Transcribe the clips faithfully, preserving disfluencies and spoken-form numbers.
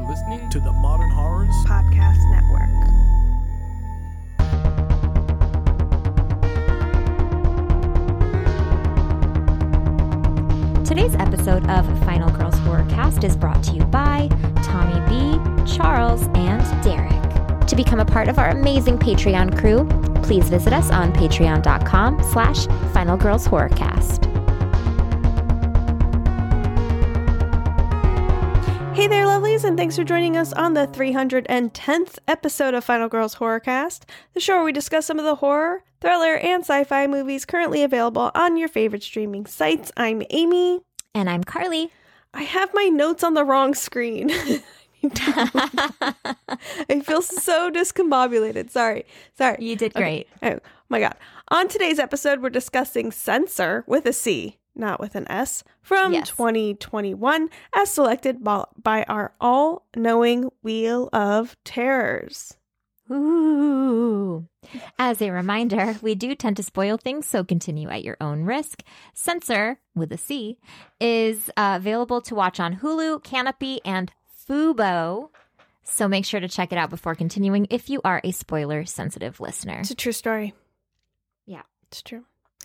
listening to the Modern Horrors Podcast Network. Today's episode of Final Girls Horrorcast is brought to you by Tommy B, Charles, and Derek. To become a part of our amazing Patreon crew, please visit us on patreon.com slash Final Girls Horrorcast. Hey there, lovelies, and thanks for joining us on the three hundred tenth episode of Final Girls Horrorcast, the show where we discuss some of the horror, thriller, and sci-fi movies currently available on your favorite streaming sites. I'm Amy. And I'm Carly. I have my notes on the wrong screen. I feel so discombobulated. Sorry. Sorry. You did great. Okay. Oh my God. On today's episode, we're discussing Censor with a C, not with an S, from Yes. twenty twenty-one, as selected by, by our all-knowing Wheel of Terrors. Ooh. As a reminder, we do tend to spoil things, so continue at your own risk. Censor, with a C, is uh, available to watch on Hulu, Canopy, and Fubo. So make sure to check it out before continuing if you are a spoiler-sensitive listener. It's a true story. Yeah. It's true.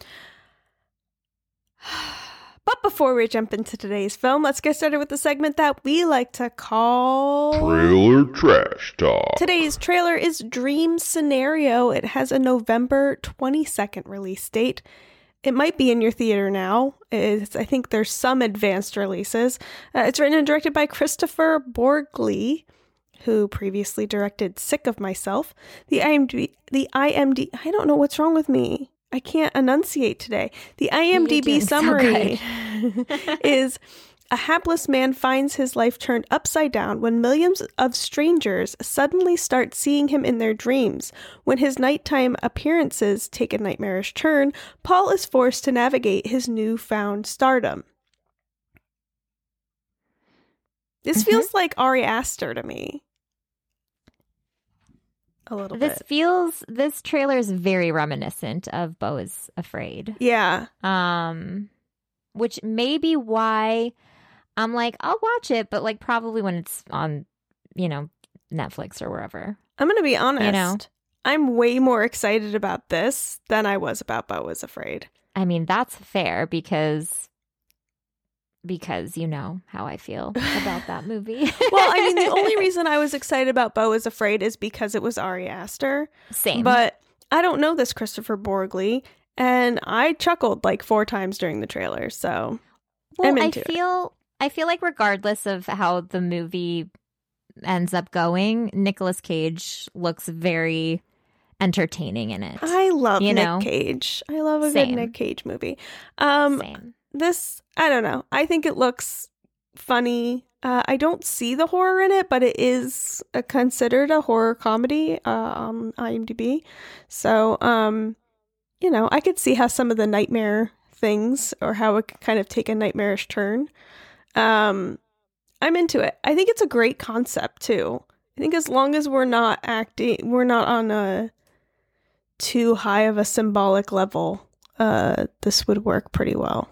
But before we jump into today's film, let's get started with the segment that we like to call Trailer Trash Talk. Today's trailer is Dream Scenario. It has a November twenty-second release date. It might be in your theater now. It's, I think there's some advanced releases. Uh, it's written and directed by Christopher Borgli, who previously directed Sick of Myself. The IMDb, the IMDb, I don't know what's wrong with me. I can't enunciate today. The IMDb summary is a hapless man finds his life turned upside down when millions of strangers suddenly start seeing him in their dreams. When his nighttime appearances take a nightmarish turn, Paul is forced to navigate his newfound stardom. This Mm-hmm. feels like Ari Aster to me. A little This bit. feels, this trailer is very reminiscent of Beau is Afraid. Yeah. Um, which may be why I'm like, I'll watch it, but like probably when it's on, you know, Netflix or wherever. I'm going to be honest. You know? I'm way more excited about this than I was about Beau is Afraid. I mean, that's fair because, because you know how I feel about that movie. Well, I mean, the only reason I was excited about Beau is Afraid is because it was Ari Aster. Same. But I don't know this Christopher Borgli, and I chuckled like four times during the trailer, so well, I'm I into it. feel, I feel like regardless of how the movie ends up going, Nicolas Cage looks very entertaining in it. I love you Nick know? Cage. I love a Same. good Nick Cage movie. Um, Same. This, I don't know. I think it looks funny. Uh, I don't see the horror in it, but it is a, considered a horror comedy uh, on IMDb. So, um, you know, I could see how some of the nightmare things or how it could kind of take a nightmarish turn. Um, I'm into it. I think it's a great concept too. I think as long as we're not acting, we're not on a too high of a symbolic level, uh, this would work pretty well.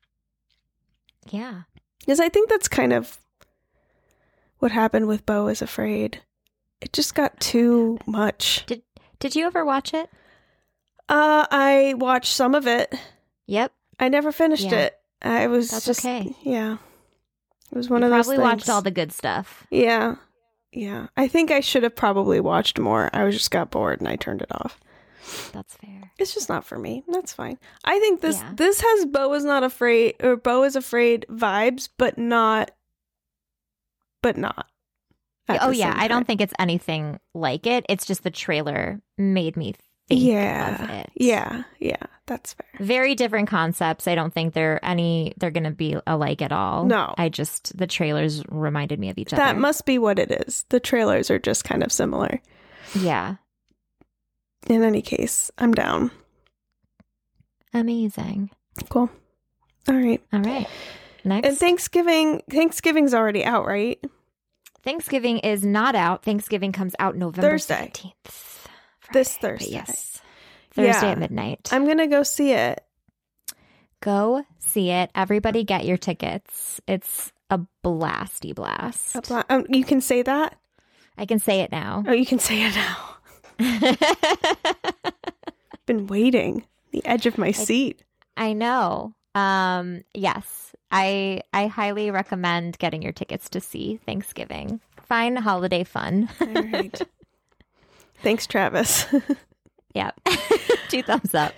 Yeah. Because I think that's kind of what happened with Beau is Afraid. It just got too much. Did Did you ever watch it? Uh, I watched some of it. Yep. I never finished Yeah. it. I was That's just, okay. yeah. It was one You of those probably things. watched all the good stuff. Yeah. Yeah. I think I should have probably watched more. I was just got bored and I turned it off. That's fair. It's just not for me. That's fine. I think this Yeah. this has Beau is not afraid or Beau is Afraid vibes, but not but not. at Oh the yeah, same I don't time. think it's anything like it. It's just the trailer made me think Yeah. of it. Yeah. Yeah. That's fair. Very different concepts. I don't think they're any they're going to be alike at all. No. I just the trailers reminded me of each That other. must be what it is. The trailers are just kind of similar. Yeah. In any case, I'm down. Amazing. Cool. All right. All right. Next. And Thanksgiving Thanksgiving's already out, right? Thanksgiving is not out. Thanksgiving comes out November Thursday. seventeenth. This Friday, but Thursday. Yes. Thursday Yeah. at midnight. I'm going to go see it. Go see it. Everybody get your tickets. It's a blasty blast. A bla- um, you can say that? I can say it now. Oh, you can say it now. Been waiting. The edge of my seat. I know. Um, yes, I I highly recommend getting your tickets to see Thanksgiving. Fine holiday fun. All right. Thanks, Travis. Yep. Two thumbs up.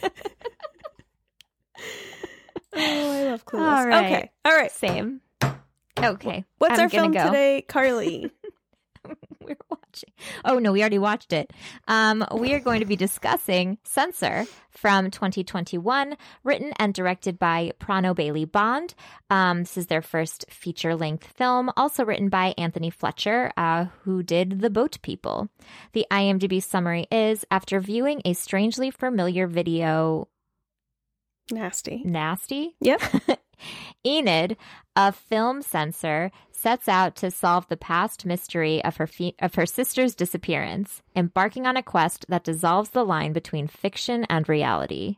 Oh, I love Clueless. All right. Okay. All right. Same. Okay. What's I'm our gonna film go. today, Carly? We're watching. Oh, no, we already watched it. Um, we are going to be discussing Censor from twenty twenty-one, written and directed by Prano Bailey Bond. Um, this is their first feature-length film, also written by Anthony Fletcher, uh, who did The Boat People. The IMDb summary is, after viewing a strangely familiar video... Nasty. Nasty? Yep. Enid, a film censor, sets out to solve the past mystery of her fe- of her sister's disappearance, embarking on a quest that dissolves the line between fiction and reality.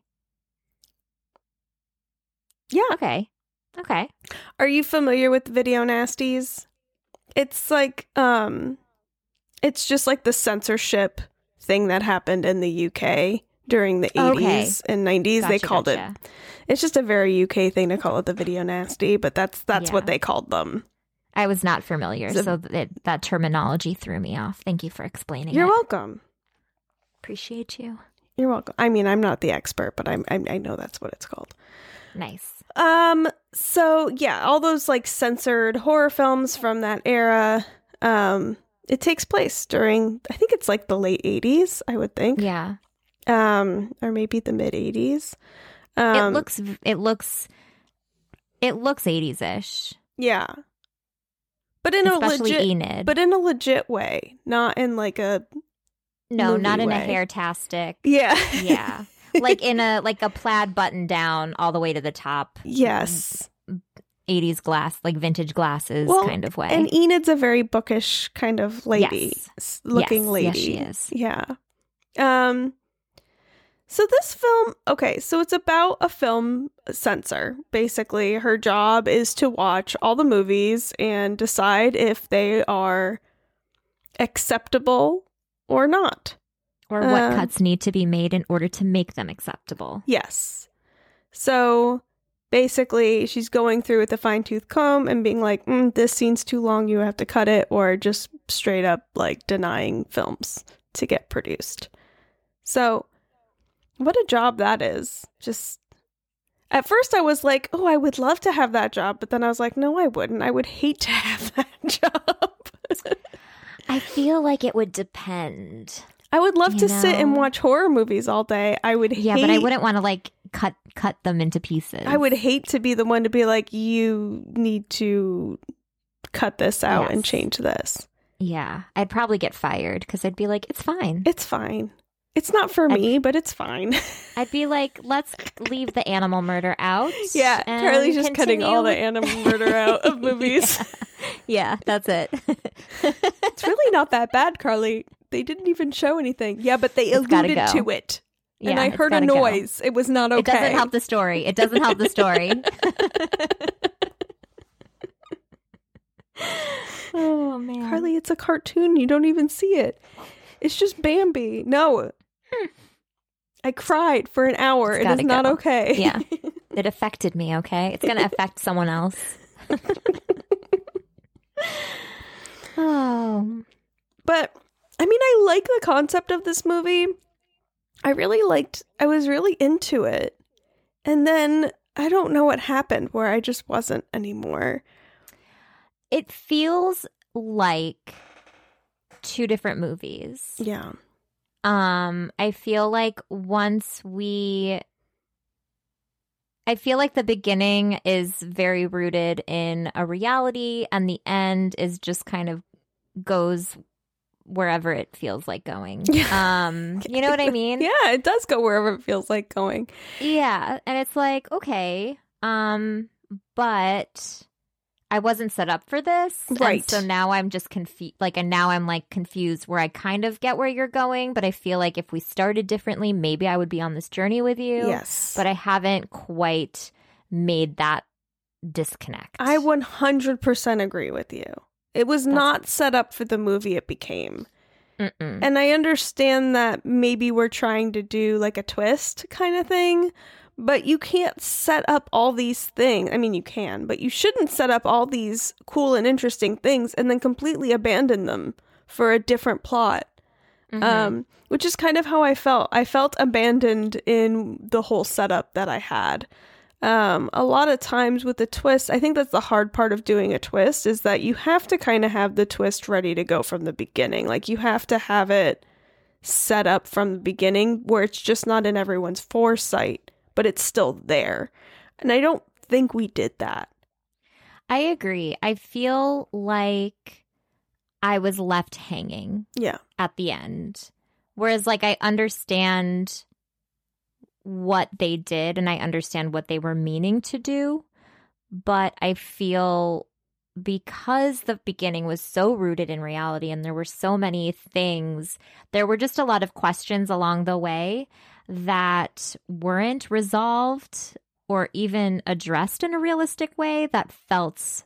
Yeah. Okay. Okay. Are you familiar with Video Nasties? It's like, um, it's just like the censorship thing that happened in the U K during the eighties Okay. and nineties. They Gotcha, called gotcha. it, it's just a very U K thing to call it the Video Nasty, but that's that's Yeah. what they called them. I was not familiar, So- so th- that terminology threw me off. Thank you for explaining You're it. welcome. Appreciate you. You're welcome. I mean, I'm not the expert, but I'm, I I know that's what it's called. Nice. Um, so yeah, all those like censored horror films from that era, um, it takes place during, I think it's like the late eighties, I would think. Yeah. Um, or maybe the mid eighties. It Um, looks it looks it looks eighties-ish. yeah. But in Especially a legit, Enid. but in a legit way, not in like a, no, movie not in way. a hair-tastic. yeah. Yeah. Like in a like a plaid button down all the way to the top. Yes. eighties glass, like vintage glasses Well, kind of way. And Enid's a very bookish kind of lady, Yes. s- looking Yes, lady. yes, she is. Yeah. Um. So this film, okay, so it's about a film censor. Basically, her job is to watch all the movies and decide if they are acceptable or not. or what uh, cuts need to be made in order to make them acceptable. Yes. So basically, she's going through with a fine-tooth comb and being like, mm, this scene's too long, you have to cut it, or just straight up like denying films to get produced. So what a job that is. Just at first I was like, oh, I would love to have that job, but then I was like, no, I wouldn't. I would hate to have that job. I feel like it would depend. I would love You to sit and know? watch horror movies all day. I would Yeah, hate but I wouldn't want to like cut cut them into pieces. I would hate to be the one to be like, you need to cut this out Yes. and change this. Yeah, I'd probably get fired because I'd be like, it's fine. It's fine. It's not for I'd- me, but it's fine. I'd be like, let's leave the animal murder out. Yeah, and Carly's just cutting all the continue- animal murder out of movies. Yeah, that's it. It's really not that bad, Carly. They didn't even show anything. Yeah, but they It's gotta alluded go. to it. Yeah, and I it's heard a gotta go. noise. It was not okay. It doesn't help the story. It doesn't help the story. Oh man, Carly, it's a cartoon. You don't even see it. It's just Bambi. No. I cried for an hour. It's It is gotta not go. okay. Yeah, it affected me. Okay, it's gonna affect someone else. Oh, But I mean, I like the concept of this movie. I really liked, I was really into it. And then I don't know what happened where I just wasn't anymore. it feels like two different movies. Yeah. Um, I feel like once we I feel like the beginning is very rooted in a reality and the end is just kind of goes wherever it feels like going. Yeah. Um, you know what I mean? Yeah, it does go wherever it feels like going. Yeah, and it's like, okay, um, but I wasn't set up for this. and Right. so now I'm just confused. Like, and now I'm like confused where I kind of get where you're going, but I feel like if we started differently, maybe I would be on this journey with you. Yes. But I haven't quite made that disconnect. I one hundred percent agree with you. It was That's not set up for the movie it became. Mm-mm. And I understand that maybe we're trying to do like a twist kind of thing, but you can't set up all these things. I mean, you can, but you shouldn't set up all these cool and interesting things and then completely abandon them for a different plot. Mm-hmm. Um, which is kind of how I felt. I felt abandoned in the whole setup that I had. Um, a lot of times with the twist, I think that's the hard part of doing a twist, is that you have to kind of have the twist ready to go from the beginning. Like, you have to have it set up from the beginning where it's just not in everyone's foresight, but it's still there. And I don't think we did that. I agree. I feel like I was left hanging Yeah. at the end. Whereas, like, I understand what they did and I understand what they were meaning to do. But I feel because the beginning was so rooted in reality and there were so many things, there were just a lot of questions along the way that weren't resolved or even addressed in a realistic way that felt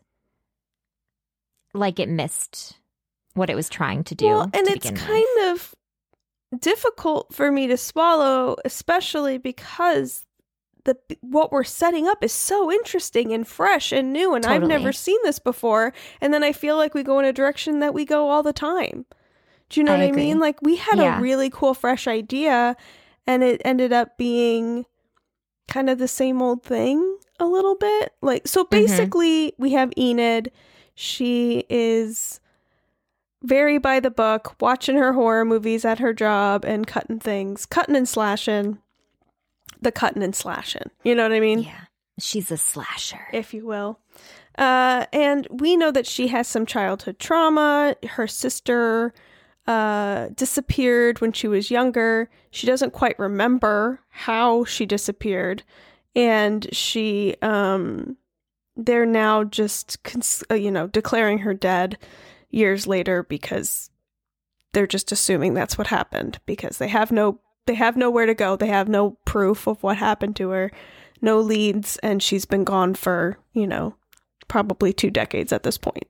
like it missed what it was trying to do. Well, and to it's begin kind with. of difficult for me to swallow, especially because the what we're setting up is so interesting and fresh and new, and I've Totally. never seen this before. And then I feel like we go in a direction that we go all the time. Do you know I what agree. I mean? Like, we had Yeah. a really cool, fresh idea, and it ended up being kind of the same old thing a little bit. Like, so basically, we have Enid. She is very by the book, watching her horror movies at her job and cutting things, cutting and slashing, the cutting and slashing. You know what I mean? Yeah. She's a slasher. If you will. Uh, and we know that she has some childhood trauma. Her sister uh, disappeared when she was younger. She doesn't quite remember how she disappeared. And she, um, they're now just, cons- uh, you know, declaring her dead years later because they're just assuming that's what happened because they have no they have nowhere to go. They have no proof of what happened to her, no leads, and she's been gone for, you know, probably two decades at this point.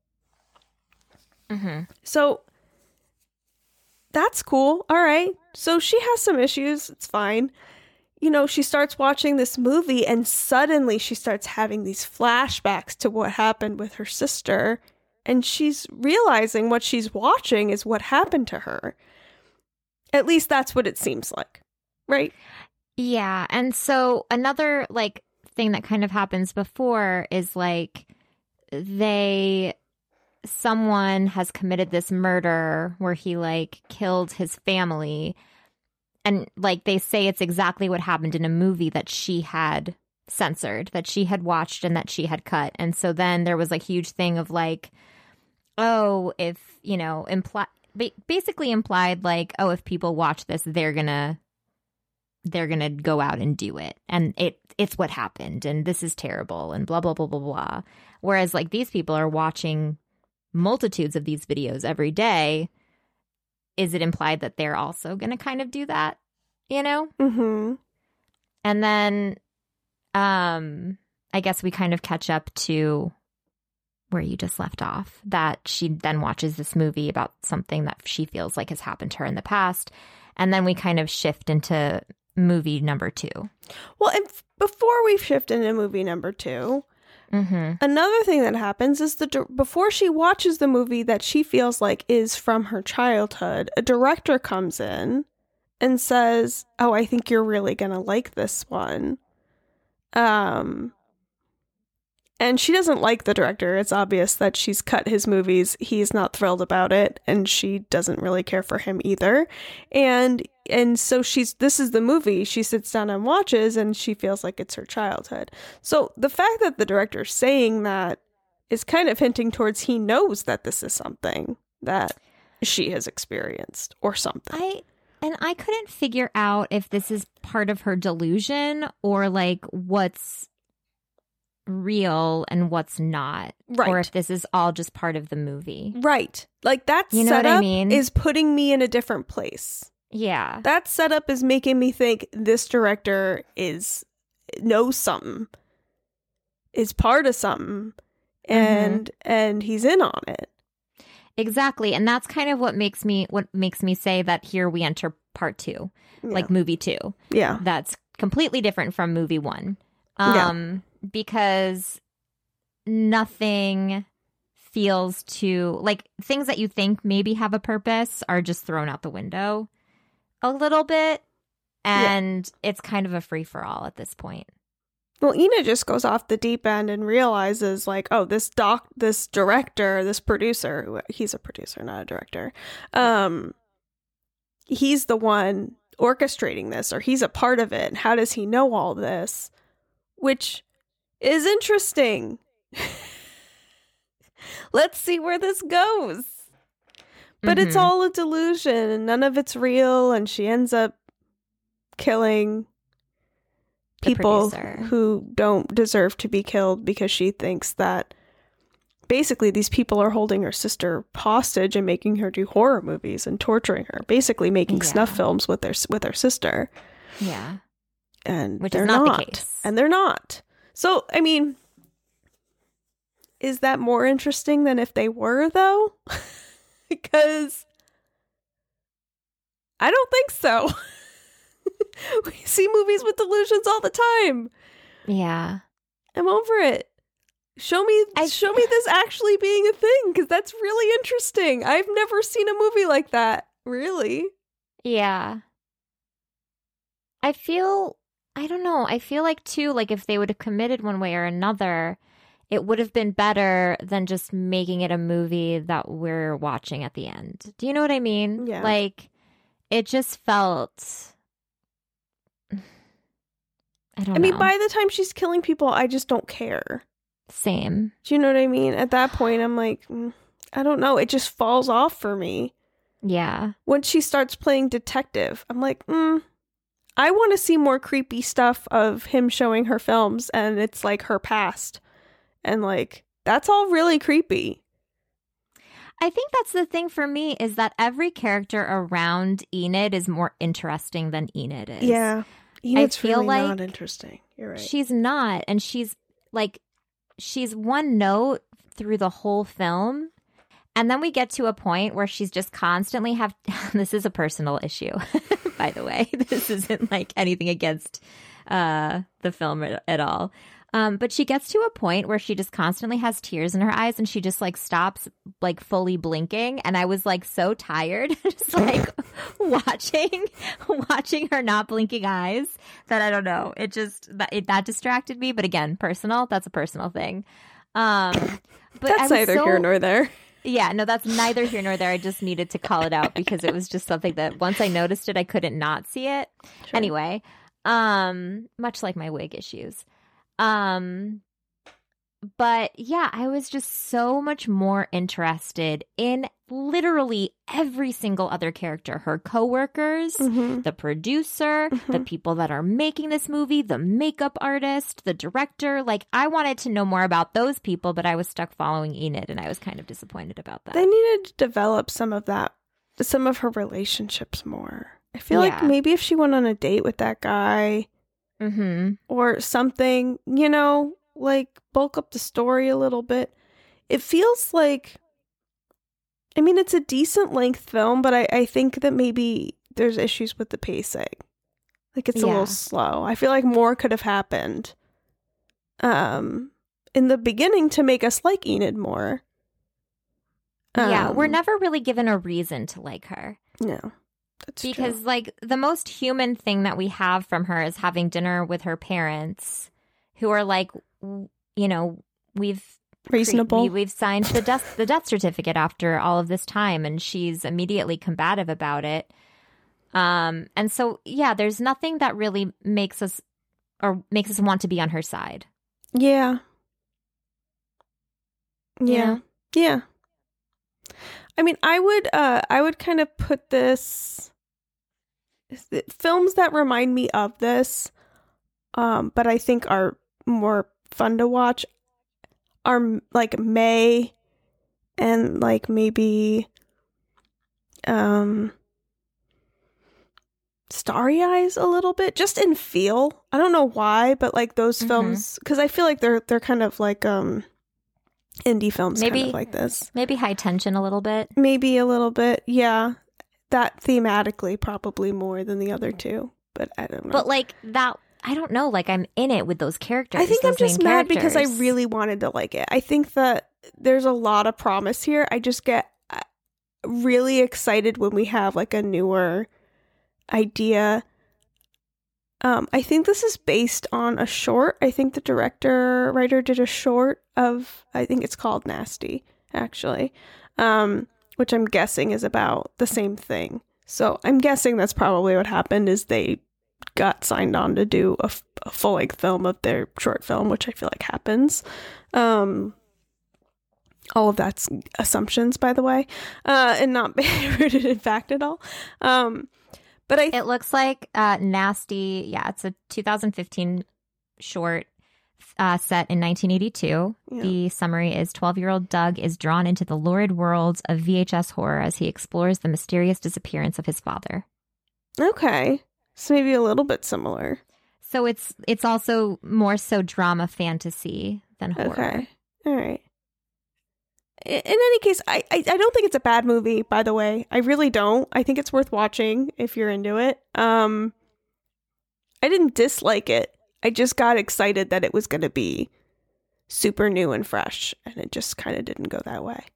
Mm-hmm. So that's cool. All right. So she has some issues. It's fine. You know, she starts watching this movie and suddenly she starts having these flashbacks to what happened with her sister. And she's realizing what she's watching is what happened to her. At least that's what it seems like, right? Yeah. And so another like thing that kind of happens before is like they someone has committed this murder where he like killed his family, and like they say it's exactly what happened in a movie that she had censored, that she had watched and that she had cut. And so then there was like huge thing of like, oh, if, you know, imply basically implied like, oh, if people watch this, they're gonna they're gonna go out and do it, and it it's what happened, and this is terrible, and blah blah blah blah blah. Whereas like these people are watching multitudes of these videos every day. Is it implied that they're also gonna kind of do that, you know? Mm-hmm. And then, um, I guess we kind of catch up to where you just left off, that she then watches this movie about something that she feels like has happened to her in the past. And then we kind of shift into movie number two. Well, and f- before we shift into movie number two, Mm-hmm. another thing that happens is the di- before she watches the movie that she feels like is from her childhood, a director comes in and says, "Oh, I think you're really going to like this one." Um, and she doesn't like the director. It's obvious that she's cut his movies. He's not thrilled about it, and she doesn't really care for him either. And and so she's this is the movie she sits down and watches, and she feels like it's her childhood. So the fact that the director's saying that is kind of hinting towards he knows that this is something that she has experienced or something. I and I couldn't figure out if this is part of her delusion or like what's real and what's not, Right. or if this is all just part of the movie. Right. Like that You know what I setup mean? is putting me in a different place. Yeah. That setup is making me think this director is knows something. is part of something and mm-hmm. and he's in on it. Exactly. And that's kind of what makes me what makes me say that here we enter part two, yeah. like movie two. Yeah. That's completely different from movie one. Um, yeah. Because nothing feels too, like, things that you think maybe have a purpose are just thrown out the window a little bit. And yeah. it's kind of a free-for-all at this point. Well, Enid just goes off the deep end and realizes, like, oh, this doc, this director, this producer, he's a producer, not a director, um, he's the one orchestrating this, or he's a part of it. How does he know all this? Which is interesting. Let's see where this goes. But mm-hmm. it's all a delusion, and none of it's real, and she ends up killing people who don't deserve to be killed because she thinks that basically these people are holding her sister hostage and making her do horror movies and torturing her, basically making yeah. snuff films with their with her sister. Yeah. And Which they're is not, not the case. And they're not. So, I mean, is that more interesting than if they were, though? Because I don't think so. We see movies with delusions all the time. Yeah. I'm over it. Show me I, show me this actually being a thing, because that's really interesting. I've never seen a movie like that, really. Yeah. I feel, I don't know, I feel like, too, like, if they would have committed one way or another, it would have been better than just making it a movie that we're watching at the end. Do you know what I mean? Yeah. Like, it just felt... I don't I mean, know. by the time she's killing people, I just don't care. Same. Do you know what I mean? At that point, I'm like, mm, I don't know. It just falls off for me. Yeah. Once she starts playing detective, I'm like, mm, I want to see more creepy stuff of him showing her films, and it's like her past. And like, that's all really creepy. I think that's the thing for me, is that every character around Enid is more interesting than Enid is. Yeah. Enid's I feel really like not interesting. You're right. She's not. And she's like, she's one note through the whole film. And then we get to a point where she's just constantly have, this is a personal issue, by the way. This isn't like anything against uh, the film at, at all. Um, but she gets to a point where she just constantly has tears in her eyes, and she just like stops like fully blinking. And I was like so tired, just like watching, watching her not blinking eyes, that I don't know. It just, that, it, that distracted me. But again, personal, that's a personal thing. Um, but that's neither so, here nor there. Yeah, no, that's neither here nor there. I just needed to call it out because it was just something that once I noticed it, I couldn't not see it. Sure. Anyway, um, much like my wig issues. Um, but yeah, I was just so much more interested in literally every single other character, her coworkers, mm-hmm. the producer, mm-hmm. the people that are making this movie, the makeup artist, the director. Like, I wanted to know more about those people, but I was stuck following Enid, and I was kind of disappointed about that. They needed to develop some of that, some of her relationships more. I feel yeah. like maybe if she went on a date with that guy, mm-hmm. or something, you know, like bulk up the story a little bit. It feels like, I mean, it's a decent length film, but I, I think that maybe there's issues with the pacing. Like, it's yeah. a little slow. I feel like more could have happened um, in the beginning to make us like Enid more. Um, yeah, we're never really given a reason to like her. No. That's because, true. like, the most human thing that we have from her is having dinner with her parents, who are like, you know, we've reasonable. We, we've signed the death the death certificate after all of this time, and she's immediately combative about it. Um, and so, yeah, there's nothing that really makes us or makes us want to be on her side. Yeah. Yeah. Yeah. I mean, I would, uh, I would kind of put this films that remind me of this, um, but I think are more fun to watch are like May, and like maybe, um, Starry Eyes a little bit, just in feel. I don't know why, but like those Mm-hmm. films, because I feel like they're they're kind of like um indie films, Maybe- kind of like this. Maybe high tension a little bit. Maybe a little bit, yeah. That thematically probably more than the other two, but I don't know. But like that, I don't know. Like I'm in it with those characters. I think I'm those just main mad because I characters. really wanted to like it. I think that there's a lot of promise here. I just get uh, really excited when we have like a newer idea. Um, I think this is based on a short. I think the director writer did a short of, I think it's called Nasty, actually, um, which I'm guessing is about the same thing. So I'm guessing that's probably what happened is they got signed on to do a, f- a full-length film of their short film, which I feel like happens. Um, all of that's assumptions, by the way, uh, and not rooted in fact at all. Um, but I It looks like uh, Nasty. Yeah, it's a two thousand fifteen short uh, set in nineteen eighty-two. Yeah. The summary is twelve-year-old Doug is drawn into the lurid worlds of V H S horror as he explores the mysterious disappearance of his father. Okay. So maybe a little bit similar. So it's it's also more so drama fantasy than horror. Okay. All right. I- In any case, I, I I don't think it's a bad movie, by the way. I really don't. I think it's worth watching if you're into it. Um I didn't dislike it. I just got excited that it was going to be super new and fresh, and it just kind of didn't go that way.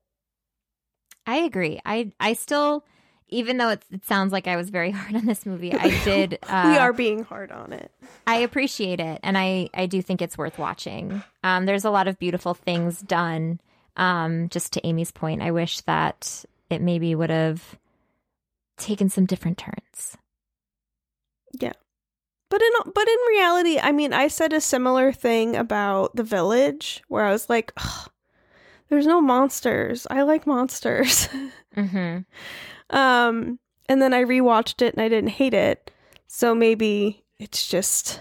I agree. I I still, even though it, it sounds like I was very hard on this movie, I did. Uh, we are being hard on it. I appreciate it, and I, I do think it's worth watching. Um, there's a lot of beautiful things done. Um, just to Amy's point, I wish that it maybe would have taken some different turns. Yeah. But in but in reality, I mean, I said a similar thing about The Village, where I was like, "Ugh, there's no monsters. I like monsters." Mm-hmm. Um, and then I rewatched it and I didn't hate it. So maybe it's just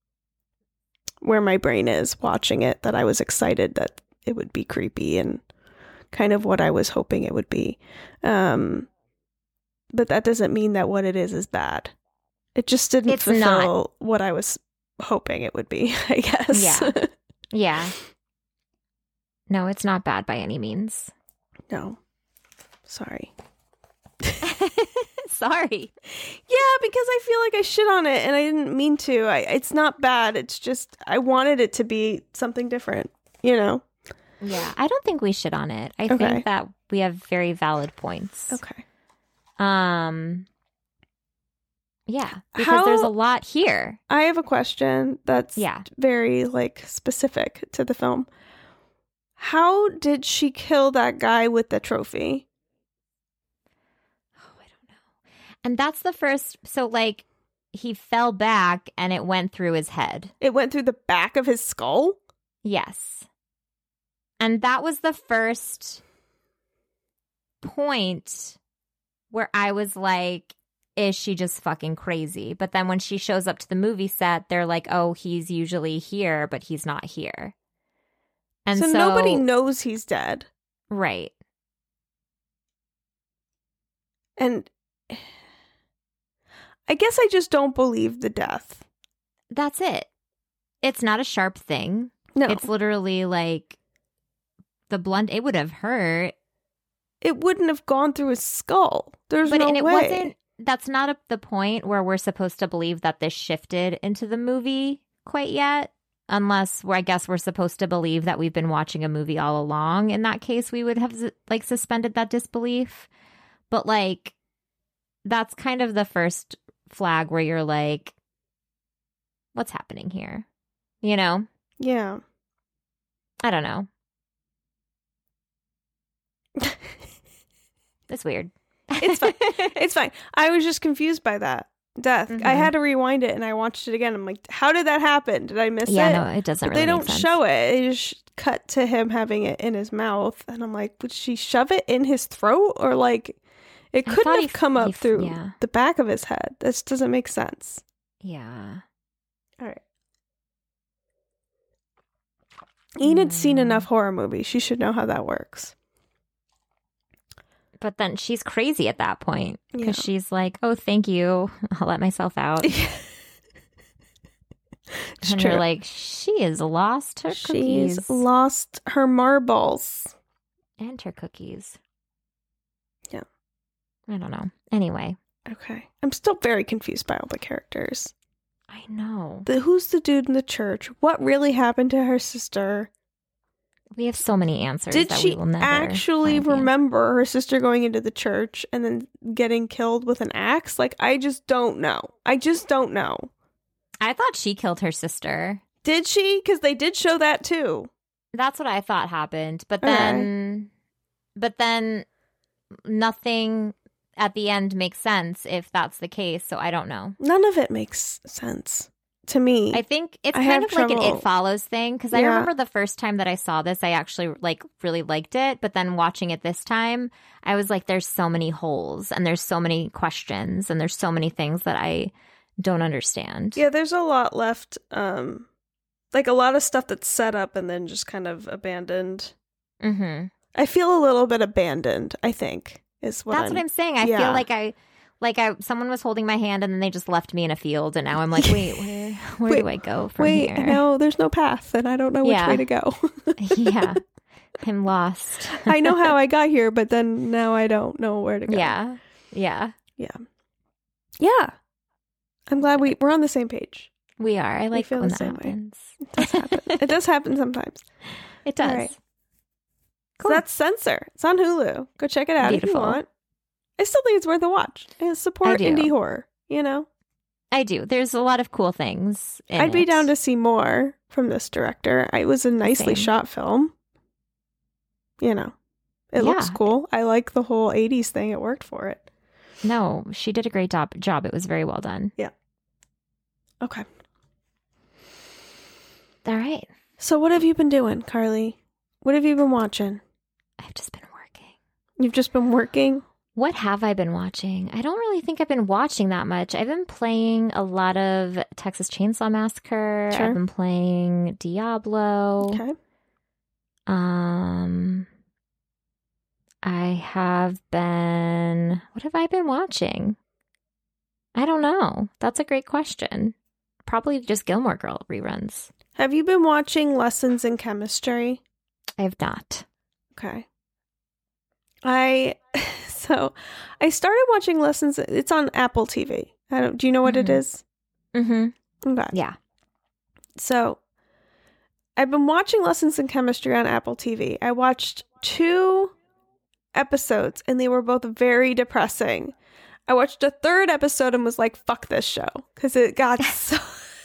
where my brain is watching it that I was excited that it would be creepy and kind of what I was hoping it would be. Um, but that doesn't mean that what it is is bad. It just didn't It's fulfill not. what I was hoping it would be, I guess. Yeah. Yeah. No, it's not bad by any means. No. Sorry. Sorry. Yeah, because I feel like I shit on it and I didn't mean to. I, it's not bad. It's just I wanted it to be something different, you know? Yeah, I don't think we shit on it. I Okay. think that we have very valid points. Okay. Um, yeah, because How- there's a lot here. I have a question that's Yeah. very like specific to the film. How did she kill that guy with the trophy? Oh, I don't know. And that's the first. So, like, he fell back and it went through his head. It went through the back of his skull? Yes. And that was the first point where I was like, is she just fucking crazy? But then when she shows up to the movie set, they're like, oh, he's usually here, but he's not here. And so, so, nobody knows he's dead. right. And I guess I just don't believe the death. That's it. It's not a sharp thing. No. It's literally like the blunt, it would have hurt. It wouldn't have gone through his skull. There's But no and it way. wasn't, that's not a, the point where we're supposed to believe that this shifted into the movie quite yet. Unless we're, I guess we're supposed to believe that we've been watching a movie all along. In that case, we would have like suspended that disbelief. But like, that's kind of the first flag where you're like, what's happening here? You know? Yeah. I don't know. That's weird. It's fine. It's fine. I was just confused by that death. Mhm. I had to rewind it and I watched it again. I'm like, how did that happen? Did I miss yeah, it? no, it doesn't But really they make don't sense. show it. They just cut to him having it in his mouth. And I'm like, would she shove it in his throat? Or like, it I couldn't thought have he- come he up f- through yeah. the back of his head. This doesn't make sense. Yeah. All right. Enid's seen Mm. enough horror movies. She should know how that works. But then she's crazy at that point because Yeah. she's like, oh, thank you. I'll let myself out. It's And true. you're like, she has lost her She's cookies. lost her marbles. And her cookies. Yeah. I don't know. Anyway, Okay. I'm still very confused by all the characters. I know. The, who's the dude in the church? What really happened to her sister? We have so many answers Did that she we will never actually find the answer. remember her sister going into the church and then getting killed with an axe? Like, I just don't know. I just don't know. I thought she killed her sister. Did she? Because they did show that too. That's what I thought happened. But Okay. then, but then nothing at the end makes sense if that's the case. So I don't know. None of it makes sense to me. I think it's I kind have of like an trouble- It Follows thing because I Yeah. remember the first time that I saw this, I actually like really liked it. But then watching it this time, I was like, there's so many holes and there's so many questions and there's so many things that I don't understand. Yeah, there's a lot left. Um, like a lot of stuff that's set up and then just kind of abandoned. Mm-hmm. I feel a little bit abandoned, I think, is what That's I'm... what I'm saying. I yeah. feel like I, like I, someone was holding my hand and then they just left me in a field, and now I'm like, wait, where, where Wait, do I go from Wait, here? no, there's no path and I don't know which Yeah. way to go. Yeah, I'm lost. I know how I got here, but then now I don't know where to go. Yeah, yeah, Yeah. I'm glad we, we're on the same page. we are. I like feel when the that same way. happens. It does happen. It does happen sometimes. It does. All right. Cool. So that's Censor. It's on Hulu. Go check it out if Beautiful. you want. I still think it's worth a watch. And support do. indie horror, you know? I do. There's a lot of cool things. in I'd be it. down to see more from this director. It was a nicely Same. shot film. You know, it looks Yeah. cool. I like the whole eighties thing. It worked for it. No, she did a great job. Job. It was very well done. Okay. All right. So what have you been doing, Carly? What have you been watching? I've just been working. You've just been working? What have I been watching? I don't really think I've been watching that much. I've been playing a lot of Texas Chainsaw Massacre. Sure. I've been playing Diablo. Okay. Um, I have been. What have I been watching? I don't know. That's a great question. Probably just Gilmore Girl reruns. Have you been watching Lessons in Chemistry? I have not. Okay. I so I started watching Lessons. It's on Apple T V. I don't. Do you know what it Mhm. is? Mm-hmm. Okay. Yeah. So I've been watching Lessons in Chemistry on Apple T V. I watched two episodes and they were both very depressing. I watched a third episode and was like, fuck this show. Because it got so...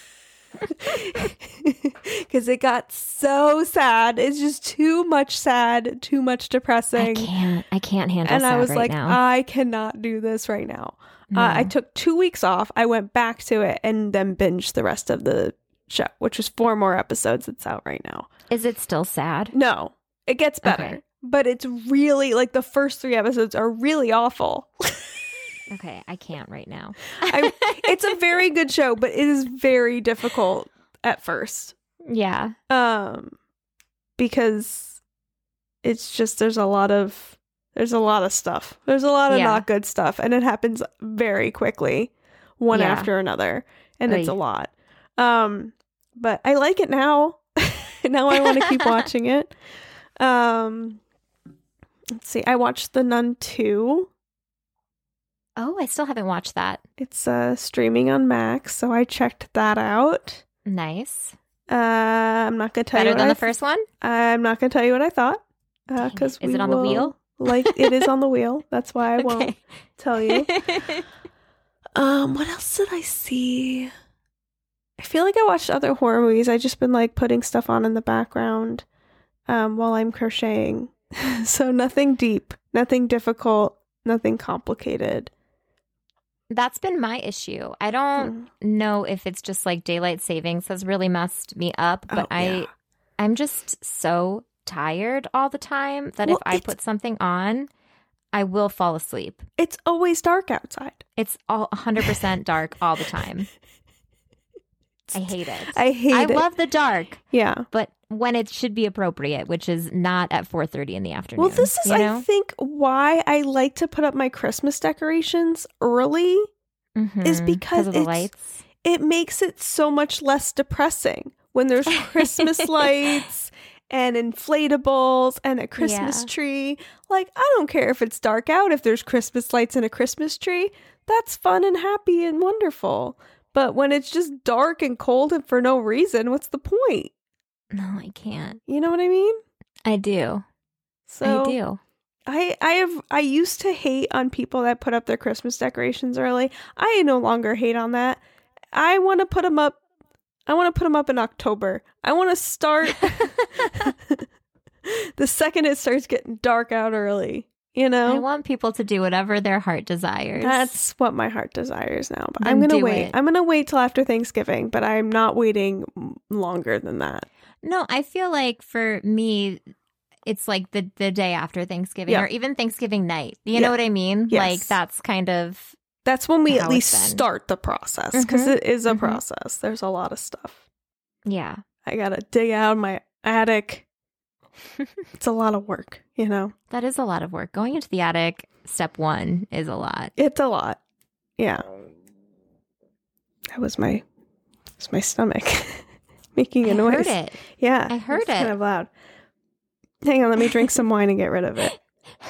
Because it got so sad. It's just too much sad, too much I depressing. can't. I can't handle And sad I was right like, now. I cannot do this right now. No. Uh, I took two weeks off. I went back to it and then binged the rest of the show, which was four more episodes. It's out right now. Is it still sad? No, it gets better, Okay. but it's really like the first three episodes are really awful. Okay, I can't right now. I, it's a very good show, but it is very difficult at first. Yeah. Um, because it's just there's a lot of there's a lot of stuff. There's a lot of Yeah. not good stuff, and it happens very quickly, one Yeah. after another, and it's Oy. a lot. Um, but I like it now. Now I want to keep watching it. Um, let's see. I watched The Nun two. Oh, I still haven't watched that. It's uh streaming on Max, so I checked that out. Nice. Uh, I'm not gonna tell Better you what than I the first one? I'm not gonna tell you what I thought. Dang Uh, it. because Is it on the wheel? Like it is on the wheel. That's why I won't Okay. tell you. Um, what else did I see? I feel like I watched other horror movies. I just been like putting stuff on in the background, um, while I'm crocheting. So nothing deep, nothing difficult, nothing complicated. That's been my issue. I don't Mm. know if it's just like daylight savings has really messed me up, but Oh, I yeah. I'm just so tired all the time that Well, if I it's- put something on, I will fall asleep. It's always dark outside. It's all one hundred percent dark all the time. I hate it. I hate I it. love the dark, yeah. but when it should be appropriate, which is not at four thirty in the afternoon. Well, this is, you know? I think, why I like to put up my Christmas decorations early Mhm. is because of the it's, lights. it makes it so much less depressing when there's Christmas lights and inflatables and a Christmas Yeah. tree. Like, I don't care if it's dark out, if there's Christmas lights and a Christmas tree. That's fun and happy and wonderful. But when it's just dark and cold and for no reason, what's the point? No, I can't. You know what I mean? I do. So I do. I I have I used to hate on people that put up their Christmas decorations early. I no longer hate on that. I want to put them up. I want to put them up in October. I want to start the second it starts getting dark out early. You know, I want people to do whatever their heart desires. that's what my heart desires now. But Then I'm gonna do wait. it. I'm gonna wait till after Thanksgiving. But I'm not waiting longer than that. No, I feel like for me, it's like the, the day after Thanksgiving Yeah. or even Thanksgiving night. You Yeah. know what I mean? Yes. Like that's kind of, That's when we How at it's least been. start the process because Mhm. it is a Mhm. process. There's a lot of stuff. yeah. I gotta dig out my attic. It's a lot of work, you know? That is a lot of work. Going into the attic, step one is a lot. It's a lot. Yeah. That was my that was my stomach making a I noise. heard it. Yeah. I heard it's kind it. of loud. Hang on, let me drink some wine and get rid of it.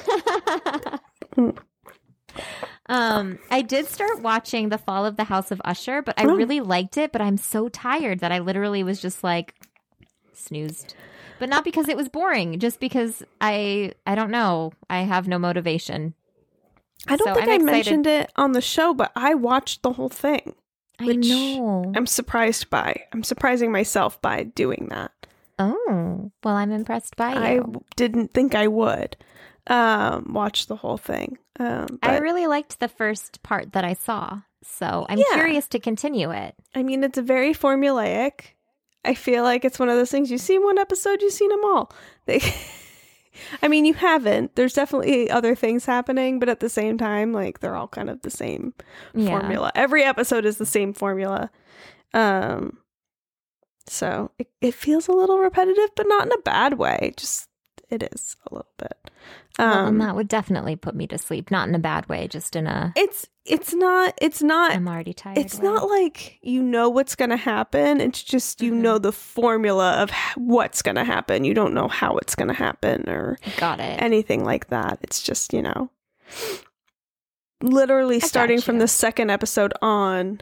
um, I did start watching The Fall of the House of Usher, but I Oh. really liked it, but I'm so tired that I literally was just like snoozed. But not because it was boring, just because I I don't know. I have no motivation. I don't So think I'm I excited. mentioned it on the show, but I watched the whole thing. Which I know. I'm surprised by. I'm surprising myself by doing that. Oh, well, I'm impressed by I you. w- didn't think I would um, watch the whole thing. Um, but, I really liked the first part that I saw, so I'm Yeah. curious to continue it. I mean, it's very formulaic. I feel like it's one of those things you see one episode, you've seen them all. They, I mean, you haven't. There's definitely other things happening, but at the same time, like they're all kind of the same Yeah. formula. Every episode is the same formula. Um, so it, it feels a little repetitive, but not in a bad way. Just it is a little bit. Well, Um, and that would definitely put me to sleep, not in a bad way, just in a it's it's not it's not I'm already tired. it's way. not like you know what's going to happen. It's just you Mhm. know the formula of h- what's going to happen. You don't know how it's going to happen or Got it. anything like that. It's just, you know, literally starting from gotcha. the second episode on.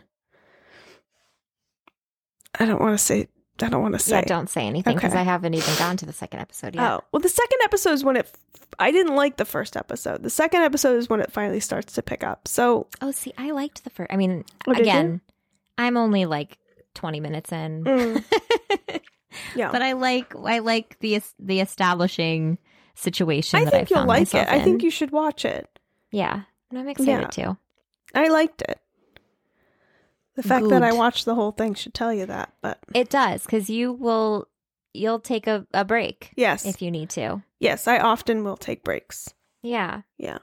I don't want to say I don't want to say. Yeah, don't say anything because Okay. I haven't even gone to the second episode yet. Oh, well, the second episode is when it. I didn't like the first episode. The second episode is when it finally starts to pick up. So, Oh, see, I liked the first. I mean, Oh, did you? again, I'm only like twenty minutes in, mm, yeah. but I like I like the es- the establishing situation. I that think I you'll found like myself it. I think in. you should watch it. Yeah, and I'm excited too. I liked it. The fact that I Good. watched the whole thing should tell you that. But It does because you will you'll take a, a break yes, if you need to. yes, I often will take breaks. Yeah. Yeah.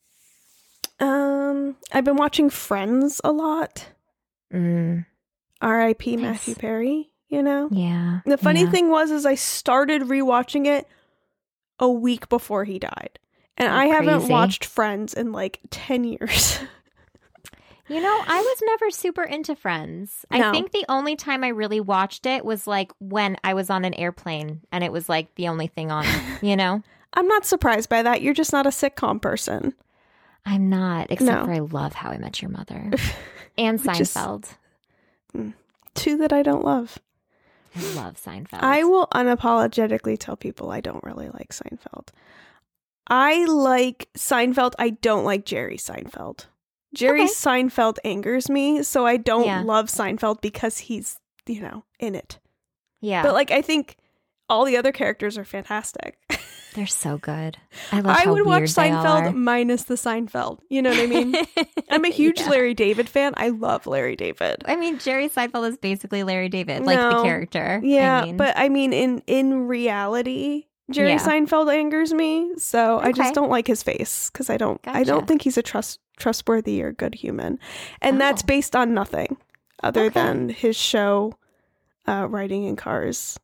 Um, I've been watching Friends a lot. Mm, R I P Nice. Matthew Perry. You know. yeah. The funny yeah. thing was, is I started rewatching it a week before he died, and Oh, I haven't crazy. watched Friends in like ten years. You know, I was never super into Friends. No. I think the only time I really watched it was like when I was on an airplane and it was like the only thing on, you know? I'm not surprised by that. You're just not a sitcom person. I'm not, except No. for I love How I Met Your Mother and Which is- Seinfeld. Two that I don't love. I love Seinfeld. I will unapologetically tell people I don't really like Seinfeld. I like Seinfeld. I don't like Jerry Seinfeld. Jerry Okay. Seinfeld angers me, so I don't Yeah. love Seinfeld because he's, you know, in it. Yeah, But like, I think all the other characters are fantastic. they're so good. I love I how would watch weird they Seinfeld are. minus the Seinfeld. You know what I mean? I'm a huge Yeah. Larry David fan. I love Larry David. I mean, Jerry Seinfeld is basically Larry David, like the No. character. I Yeah, mean, but I mean, in in reality, Jerry Yeah. Seinfeld angers me, so I Okay. just don't like his face because I don't I don't Gotcha. think he's a trust trustworthy or good human, and that's Oh. based on nothing other Okay. than his show, uh, Riding in Cars.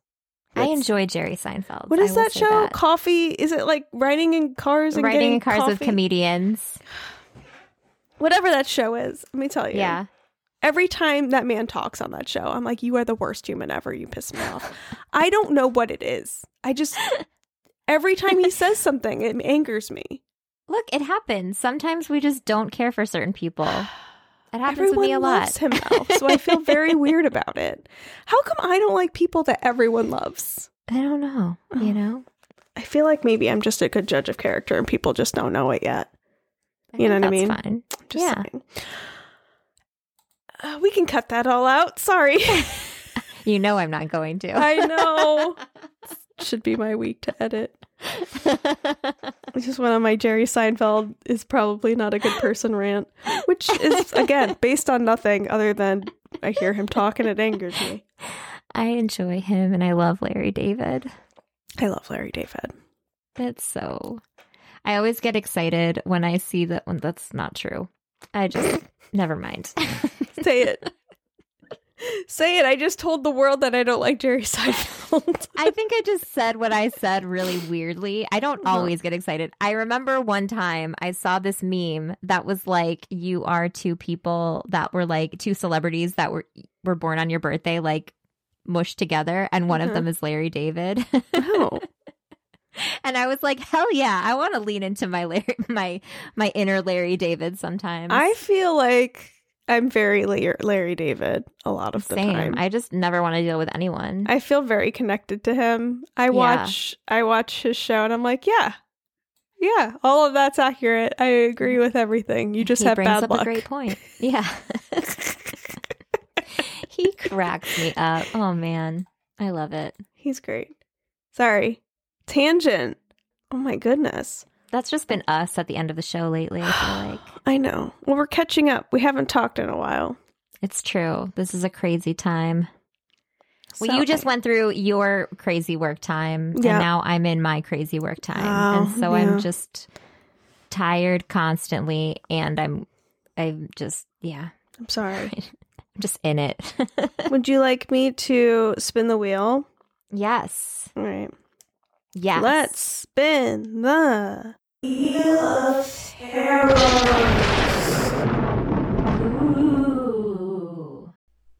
I It's- enjoy Jerry Seinfeld. What is I will that say show? that. Coffee? Is it like riding in cars and Riding getting in cars coffee? with comedians. Whatever that show is, let me tell you. Yeah. Every time that man talks on that show, I'm like, you are the worst human ever. You piss me off. I don't know what it is. I just, every time he says something, it angers me. Look, it happens. Sometimes we just don't care for certain people. It happens Everyone with me a lot. loves him though, so I feel very weird about it. How come I don't like people that everyone loves? I don't know. You know? I feel like maybe I'm just a good judge of character and people just don't know it yet. I You know think what I mean? that's fine. Just Yeah. saying. Uh, we can cut that all out. Sorry. You know I'm not going to. I know. Should be my week to edit. It's just one of my Jerry Seinfeld is probably not a good person rant, which is, again, based on nothing other than I hear him talk and it angers me. I enjoy him and I love Larry David. I love Larry David. It's so... I always get excited when I see that one. That's not true. I just... Never mind. Say it. Say it. I just told the world that I don't like Jerry Seinfeld. I think I just said what I said really weirdly. I don't No. always get excited. I remember one time I saw this meme that was like, you are two people that were like two celebrities that were were born on your birthday, like mushed together, and one Uh-huh. of them is Larry David. Oh. And I was like, hell yeah, I want to lean into my Larry, my my inner Larry David sometimes. I feel like I'm very Larry, Larry David a lot of the Same. time. I just never want to deal with anyone. I feel very connected to him. I watch I watch his show and I'm like, yeah. Yeah, all of that's accurate. I agree with everything. You just he have brings bad up luck. a great point. Yeah. He cracks me up. Oh man, I love it. He's great. Sorry. Tangent. Oh my goodness. That's just been us at the end of the show lately, I feel like. I know. Well, we're catching up. We haven't talked in a while. It's true. This is a crazy time. Well, So- you just went through your crazy work time, Yeah. and now I'm in my crazy work time. Oh, and so yeah. I'm just tired constantly, and I'm I'm just, yeah, I'm sorry. I'm just in it. Would you like me to spin the wheel? Yes. All right. Yes. Let's spin the Wheel of Terror. Ooh.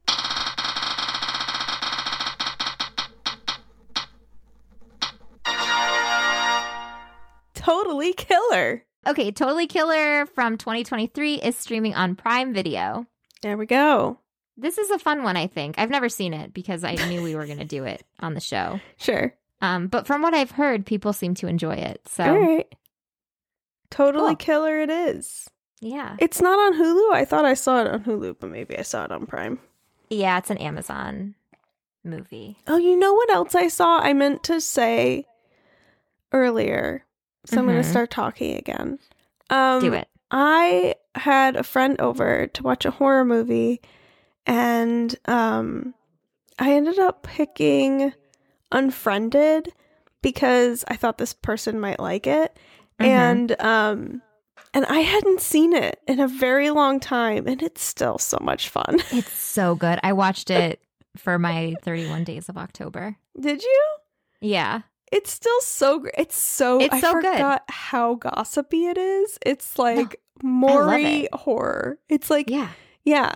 Totally Killer. Okay, Totally Killer from twenty twenty-three is streaming on Prime Video. There we go. This is a fun one, I think. I've never seen it because I knew we were going to do it on the show. Sure. Um, but from what I've heard, people seem to enjoy it. So, All right. Totally Cool. Killer it is. yeah. It's not on Hulu. I thought I saw it on Hulu, but maybe I saw it on Prime. Yeah, it's an Amazon movie. Oh, you know what else I saw? I meant to say earlier. So I'm going Mhm. to start talking again. Um, Do it. I had a friend over to watch a horror movie, and um, I ended up picking Unfriended because I thought this person might like it. Mhm. And um, and I hadn't seen it in a very long time, and it's still so much fun. It's so good. I watched it for my thirty-one days of October. Did you? Yeah. It's still so great. It's so. It's I so good. forgot how gossipy it is. It's like I Maury love horror. It's like Yeah. yeah,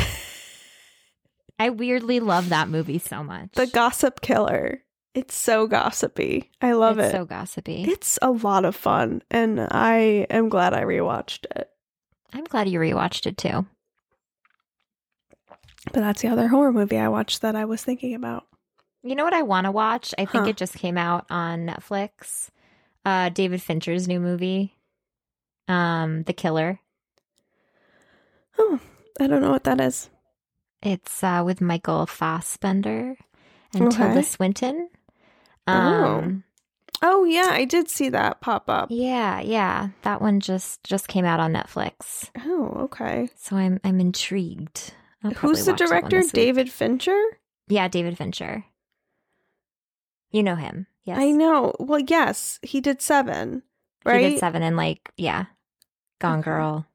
I weirdly love that movie so much. the Gossip Killer. It's so gossipy. I love it's it. so gossipy. It's a lot of fun, and I am glad I rewatched it. I'm glad you rewatched it too. But that's the other horror movie I watched that I was thinking about. You know what I want to watch? I think Huh. it just came out on Netflix. Uh, David Fincher's new movie, um, The Killer. Oh, I don't know what that is. It's uh, with Michael Fassbender and Okay. Tilda Swinton. Um, Oh yeah, I did see that pop up. yeah, yeah, that one just just came out on Netflix. Oh, okay. So I'm I'm intrigued. I'll probably Who's the watch that one director? this week. David Fincher? Yeah, David Fincher. You know him, yes. I know. Well, yes, he did Seven, right? He did Seven and like yeah, Gone Okay. Girl,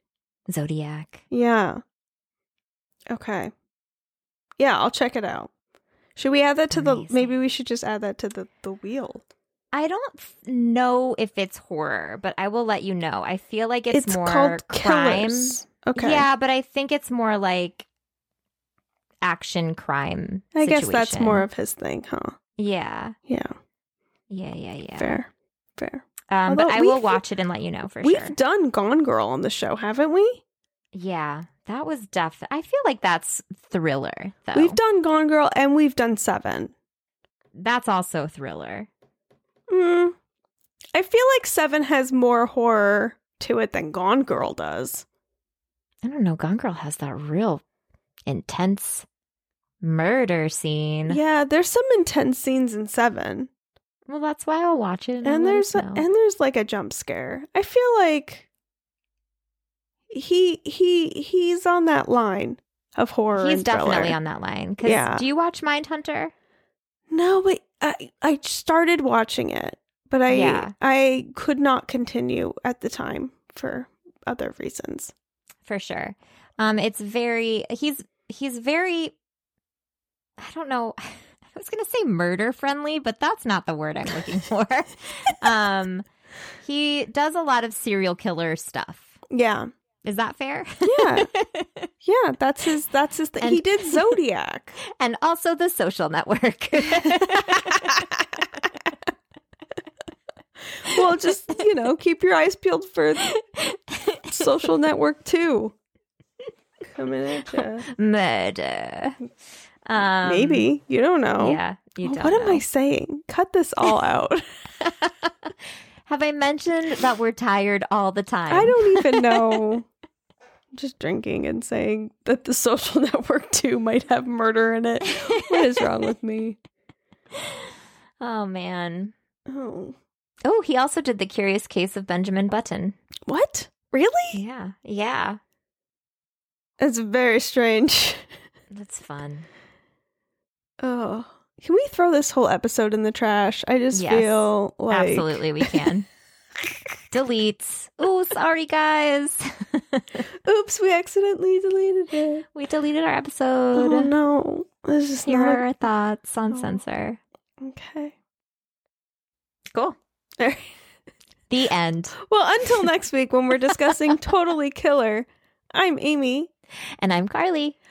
Zodiac. Yeah. Okay. Yeah, I'll check it out. Should we add that to Amazing. the, maybe we should just add that to the, the wheel. I don't f- know if it's horror, but I will let you know. I feel like it's, It's more called crime. Killers. Okay. Yeah, but I think it's more like action crime I guess that's situation. more of his thing, huh? Yeah. Yeah. Yeah, yeah, yeah. Fair. Fair. Um, but Although I will we've- watch it and let you know for We've sure. done Gone Girl on the show, haven't we? Yeah, that was def. I feel like that's thriller, though. We've done Gone Girl and we've done Seven. That's also thriller. Mm, I feel like Seven has more horror to it than Gone Girl does. I don't know. Gone Girl has that real intense murder scene. Yeah, there's some intense scenes in Seven. Well, that's why I'll watch it. And, And let there's us a, know. and there's like a jump scare. I feel like he he he's on that line of horror. He's and thriller. definitely on that line. 'Cause Yeah. do you watch Mindhunter? No, but I I started watching it, but I Yeah. I could not continue at the time for other reasons. For sure. Um, it's very. He's he's very. I don't know. I was going to say murder friendly, but that's not the word I'm looking for. um, he does a lot of serial killer stuff. Yeah. Is that fair? Yeah. Yeah, that's his that's his thing. And- He did Zodiac. And also The Social Network. Well, just, you know, keep your eyes peeled for Social Network two. Coming at you. Murder. Um, Maybe. You don't know. Yeah, you Oh, don't what am know. I saying? Cut this all out. Have I mentioned that we're tired all the time? I don't even know. Just drinking and saying that the Social Network two might have murder in it. What is wrong with me? Oh, man. Oh. Oh, he also did The Curious Case of Benjamin Button. What? Really? Yeah. Yeah. It's very strange. That's fun. Oh. Can we throw this whole episode in the trash? I just Yes. feel like... Absolutely, we can. Delete. Oh, sorry, guys. Oops, we accidentally deleted it. We deleted our episode. Oh no. This is Here not... are our thoughts on Oh. censor. Okay. Cool. All right. The end. Well, until next week when we're discussing Totally Killer, I'm Amy. And I'm Carly.